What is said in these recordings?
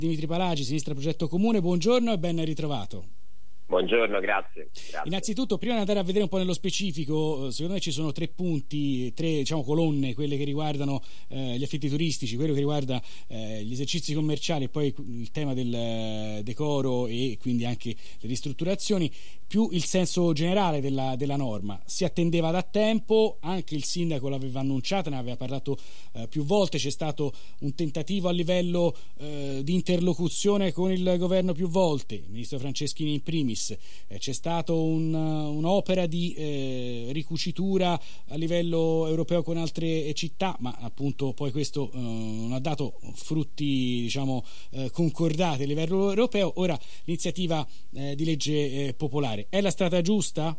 Dimitri Palagi, Sinistra Progetto Comune, buongiorno e ben ritrovato. Buongiorno, grazie. Innanzitutto, prima di andare a vedere un po' nello specifico, secondo me ci sono tre punti, tre colonne, quelle che riguardano gli affitti turistici, quello che riguarda gli esercizi commerciali e poi il tema del decoro e quindi anche le ristrutturazioni, più il senso generale della norma. Si attendeva da tempo, anche il sindaco l'aveva annunciata, ne aveva parlato più volte, c'è stato un tentativo a livello di interlocuzione con il governo più volte, il ministro Franceschini in primis. C'è stato un'opera di ricucitura a livello europeo con altre città, ma appunto poi questo non ha dato frutti concordati a livello europeo. Ora l'iniziativa di legge popolare è la strada giusta?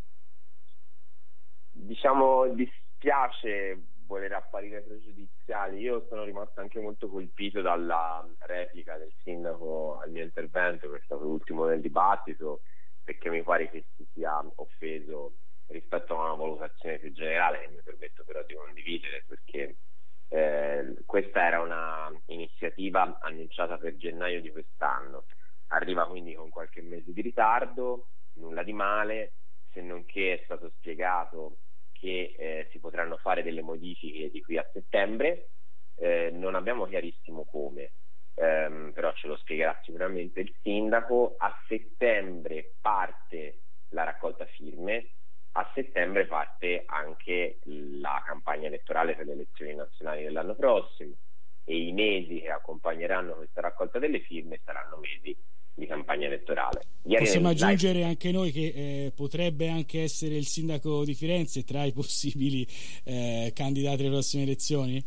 Dispiace voler apparire pregiudiziali. Io sono rimasto anche molto colpito dalla replica del sindaco al mio intervento, che è stato l'ultimo del dibattito, perché mi pare che si sia offeso rispetto a una valutazione più generale che mi permetto però di condividere, perché questa era una iniziativa annunciata per gennaio di quest'anno, arriva quindi con qualche mese di ritardo, nulla di male, se non che è stato spiegato che si potranno fare delle modifiche di qui a settembre. Non abbiamo chiarissimo come, però ce lo spiegherà sicuramente il sindaco. A settembre parte la raccolta firme, a settembre parte anche la campagna elettorale per le elezioni nazionali dell'anno prossimo e i mesi che accompagneranno questa raccolta delle firme saranno mesi di campagna elettorale. Possiamo aggiungere anche noi che potrebbe anche essere il sindaco di Firenze tra i possibili candidati alle prossime elezioni?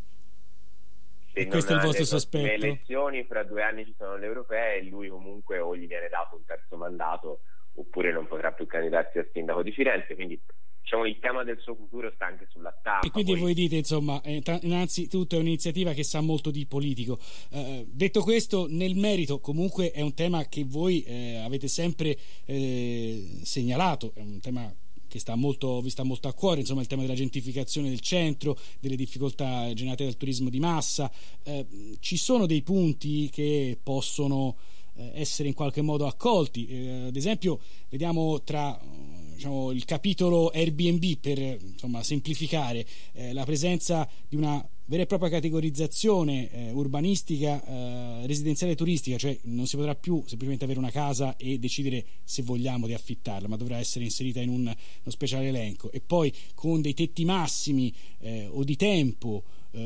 Se questo è il vostro sospetto? Le elezioni, fra 2 anni ci sono le europee e lui comunque o gli viene dato un terzo mandato oppure non potrà più candidarsi a sindaco di Firenze, quindi il tema del suo futuro sta anche sulla stampa. E quindi voi dite, innanzitutto è un'iniziativa che sa molto di politico. Detto questo, nel merito comunque è un tema che voi avete sempre segnalato, è un tema che vi sta molto a cuore, il tema della gentrificazione del centro, delle difficoltà generate dal turismo di massa. Ci sono dei punti che possono essere in qualche modo accolti, ad esempio vediamo tra il capitolo Airbnb, per semplificare, la presenza di una vera e propria categorizzazione urbanistica residenziale turistica, cioè non si potrà più semplicemente avere una casa e decidere se vogliamo di affittarla, ma dovrà essere inserita in uno speciale elenco, e poi con dei tetti massimi o di tempo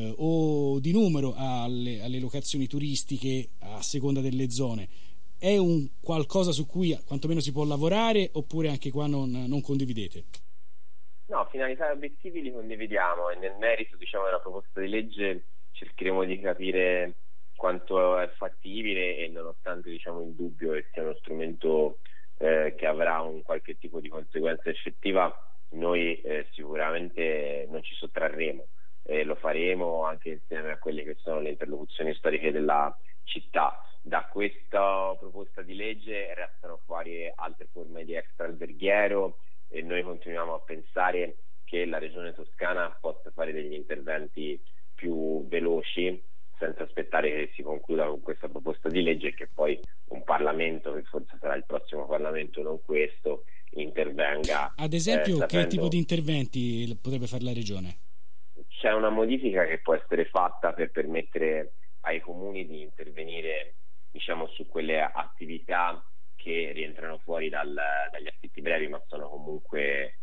o di numero alle locazioni turistiche a seconda delle zone. È un qualcosa su cui quantomeno si può lavorare, oppure anche qua non condividete? No, finalità e obiettivi li condividiamo e nel merito della proposta di legge cercheremo di capire quanto è fattibile e nonostante il dubbio che sia uno strumento che avrà un qualche tipo di conseguenza effettiva, noi sicuramente non ci sottrarremo e lo faremo anche insieme a quelle che sono le interlocuzioni storiche della città. Da questa proposta di legge restano fuori altre forme di extraalberghiero e noi continuiamo a pensare che la Regione Toscana possa fare degli interventi più veloci senza aspettare che si concluda con questa proposta di legge e che poi un Parlamento, che forse sarà il prossimo Parlamento, non questo, intervenga. Ad esempio, che tipo di interventi potrebbe fare la Regione? C'è una modifica che può essere fatta per permettere ai comuni di intervenire su quelle attività che rientrano fuori dagli affitti brevi ma sono comunque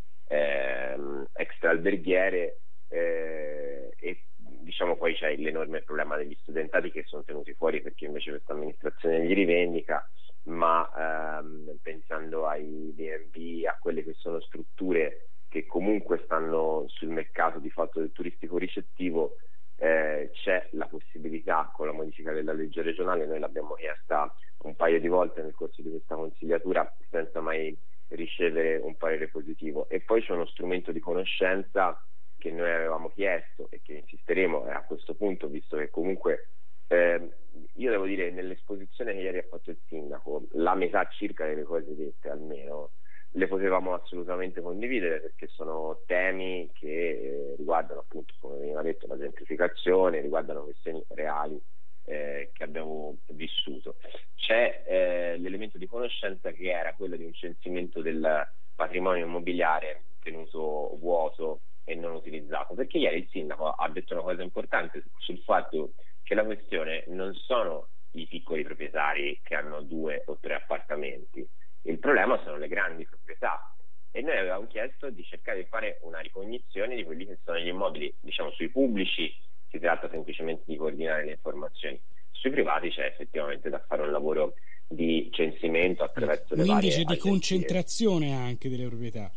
extraalberghiere e poi c'è l'enorme problema degli studentati che sono tenuti fuori perché invece questa amministrazione li rivendica, ma pensando ai B&B, a quelle che sono strutture che comunque stanno sul mercato di fatto del turistico ricettivo, c'è la possibilità con la modifica della legge regionale, noi l'abbiamo chiesta un paio di volte nel corso di questa consigliatura senza mai ricevere un parere positivo, e poi c'è uno strumento di conoscenza che noi avevamo chiesto e che insisteremo a questo punto, visto che comunque io devo dire, nell'esposizione che ieri ha fatto il sindaco, la metà circa delle cose dette almeno le potevamo assolutamente condividere, perché sono temi che riguardano appunto, come veniva detto, la gentrificazione, riguardano questioni reali che abbiamo vissuto. C'è l'elemento di conoscenza che era quello di un censimento del patrimonio immobiliare tenuto vuoto e non utilizzato, perché ieri il sindaco ha detto una cosa importante sul fatto che la questione non sono i piccoli proprietari che hanno 2 o 3 appartamenti, il problema sono le grandi proprietà, e noi avevamo chiesto di cercare di fare una ricognizione di quelli che sono gli immobili, diciamo sui pubblici si tratta semplicemente di coordinare le informazioni, sui privati c'è effettivamente da fare un lavoro di censimento attraverso le varie l'indice di agenzie. Concentrazione anche delle proprietà.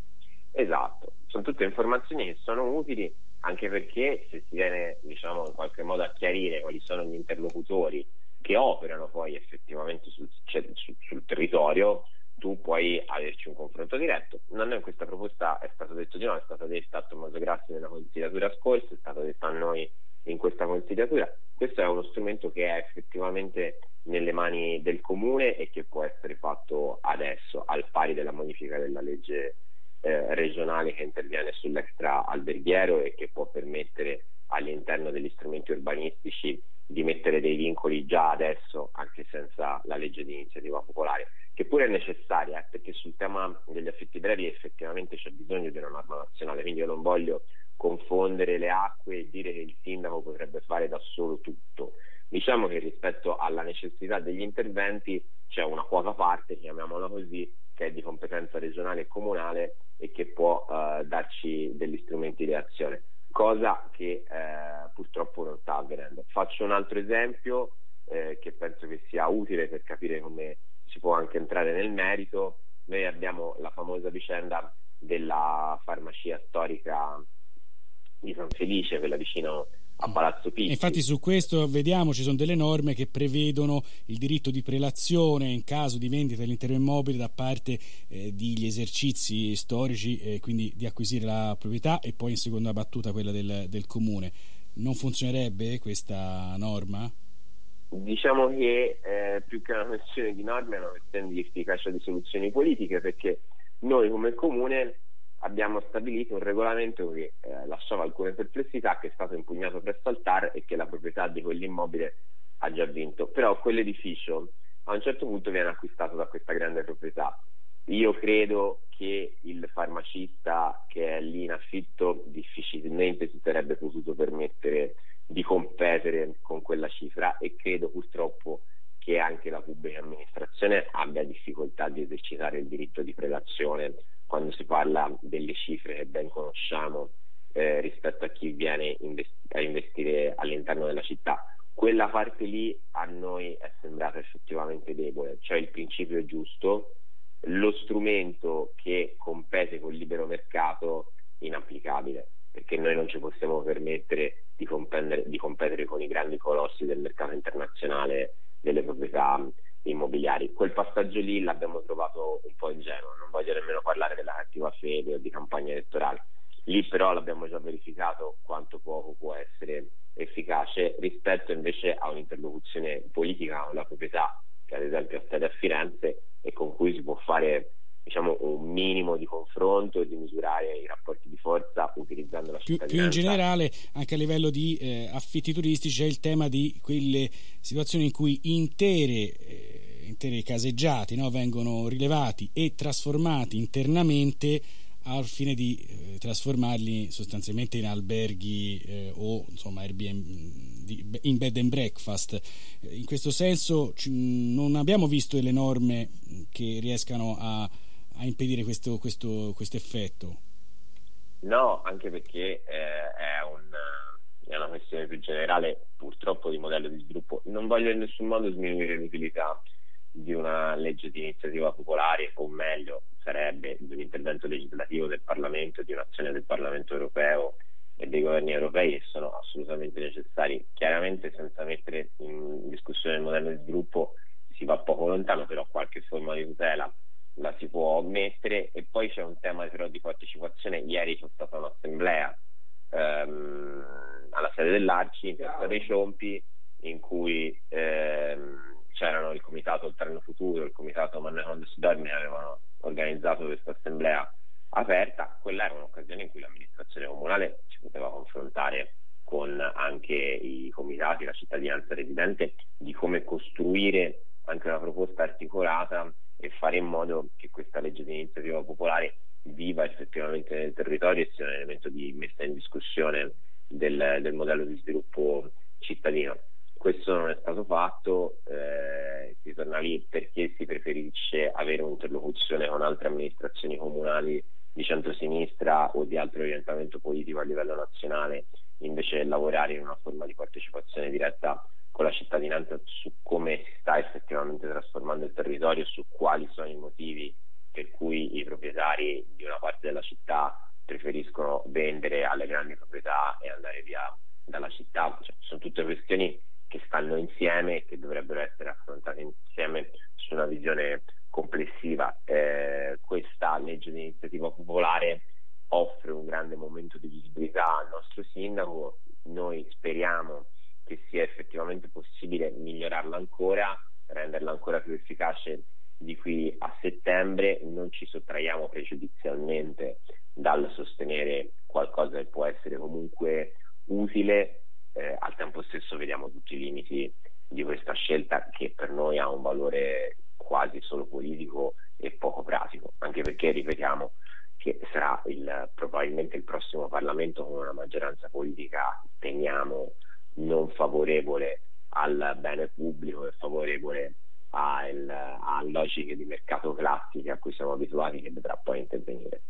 Esatto, sono tutte informazioni che sono utili, anche perché se si viene, diciamo, in qualche modo a chiarire quali sono gli interlocutori che operano poi effettivamente sul territorio, tu puoi averci un confronto diretto. Non è questa proposta, è stato detto di no, è stata detta a Tommaso Grassi nella consigliatura scorsa, è stato detto a noi in questa consigliatura. Questo è uno strumento che è effettivamente nelle mani del comune e che può essere fatto adesso, al pari della modifica della legge regionale che interviene sull'extra alberghiero e che può permettere all'interno degli strumenti urbanistici di mettere dei vincoli già adesso, anche senza la legge di iniziativa popolare, che pure è necessaria, perché sul tema degli affitti brevi effettivamente c'è bisogno di una norma nazionale, quindi io non voglio confondere le acque e dire che il sindaco potrebbe fare da solo tutto. Diciamo che rispetto alla necessità degli interventi c'è una quota parte, chiamiamola così, che è di competenza regionale e comunale e che può darci degli strumenti di azione, cosa che purtroppo non sta avvenendo. Faccio un altro esempio che penso che sia utile per capire come si può anche entrare nel merito. Noi abbiamo la famosa vicenda della farmacia storica di San Felice, quella vicino a Palazzo Pizzi. Infatti su questo vediamo ci sono delle norme che prevedono il diritto di prelazione in caso di vendita dell'intero immobile da parte degli esercizi storici, quindi di acquisire la proprietà, e poi in seconda battuta quella del comune. Non funzionerebbe questa norma? Diciamo che più che una questione di norme è una questione di efficacia di soluzioni politiche, perché noi come comune abbiamo stabilito un regolamento che lasciava alcune perplessità, che è stato impugnato presso al TAR e che la proprietà di quell'immobile ha già vinto, però quell'edificio a un certo punto viene acquistato da questa grande proprietà. Io credo che il farmacista che è lì in affitto difficilmente si sarebbe potuto permettere di competere con quella cifra, e credo purtroppo che anche la pubblica amministrazione abbia difficoltà di esercitare il diritto di prelazione quando si parla delle cifre che ben conosciamo rispetto a chi viene a investire all'interno della città. Quella parte lì a noi è sembrata effettivamente debole, cioè il principio è giusto, lo strumento che compete col libero mercato inapplicabile, perché noi non ci possiamo permettere di competere con i grandi colossi del mercato internazionale delle proprietà immobiliari. Quel passaggio lì l'abbiamo trovato un po' ingenuo, non voglio nemmeno parlare della cattiva fede o di campagna elettorale. Lì però l'abbiamo già verificato quanto poco può essere efficace rispetto invece a un'interlocuzione politica con la proprietà, che ad esempio ha sede a Firenze e con cui si può fare, diciamo, un minimo di confronto e di misurare i rapporti di forza utilizzando la cittadinanza. Più in generale, anche a livello di affitti turistici, c'è il tema di quelle situazioni in cui intere caseggiati, no, vengono rilevati e trasformati internamente al fine di trasformarli sostanzialmente in alberghi o insomma Airbnb, in bed and breakfast. In questo senso non abbiamo visto delle norme che riescano a impedire questo effetto. No, anche perché è una questione più generale, purtroppo, di modello di sviluppo. Non voglio in nessun modo sminuire l'utilità di una legge di iniziativa popolare, o meglio sarebbe di un intervento legislativo del Parlamento, di un'azione del Parlamento europeo e dei governi europei, che sono assolutamente necessari. Chiaramente senza mettere in discussione il modello di sviluppo si va poco lontano, però qualche forma di tutela la si può mettere. E poi c'è un tema però di partecipazione. Ieri c'è stata un'assemblea alla sede dell'Arci in piazza dei Ciompi, in cui c'erano il comitato Il Treno Futuro, il comitato Manne Quando si dorme, avevano organizzato questa assemblea aperta. Quella era un'occasione in cui l'amministrazione comunale ci poteva confrontare con anche i comitati, la cittadinanza residente, di come costruire anche una proposta articolata e fare in modo che questa legge di iniziativa popolare viva effettivamente nel territorio e sia un elemento di messa in discussione del modello di sviluppo cittadino. Questo non è stato fatto, si torna lì perché si preferisce avere un'interlocuzione con altre amministrazioni comunali di centrosinistra o di altro orientamento politico a livello nazionale, invece di lavorare in una forma di partecipazione diretta con la cittadinanza su come si sta effettivamente trasformando il territorio, su quali sono i motivi per cui i proprietari di una parte della città preferiscono vendere alle grandi proprietà e andare via dalla città. Cioè, sono tutte questioni che stanno insieme e che dovrebbero essere affrontate insieme su una visione complessiva. Questa legge di iniziativa popolare offre un grande momento di visibilità al nostro sindaco. Noi speriamo che sia effettivamente possibile migliorarla ancora, renderla ancora più efficace di qui a settembre. Non ci sottraiamo pregiudizialmente dal sostenere qualcosa che può essere comunque utile, al tempo stesso vediamo tutti i limiti di questa scelta, che per noi ha un valore quasi solo politico e poco pratico, anche perché ripetiamo che sarà probabilmente il prossimo Parlamento con una maggioranza politica, temiamo, non favorevole al bene pubblico e favorevole a logiche di mercato classiche a cui siamo abituati, che vedrà poi intervenire.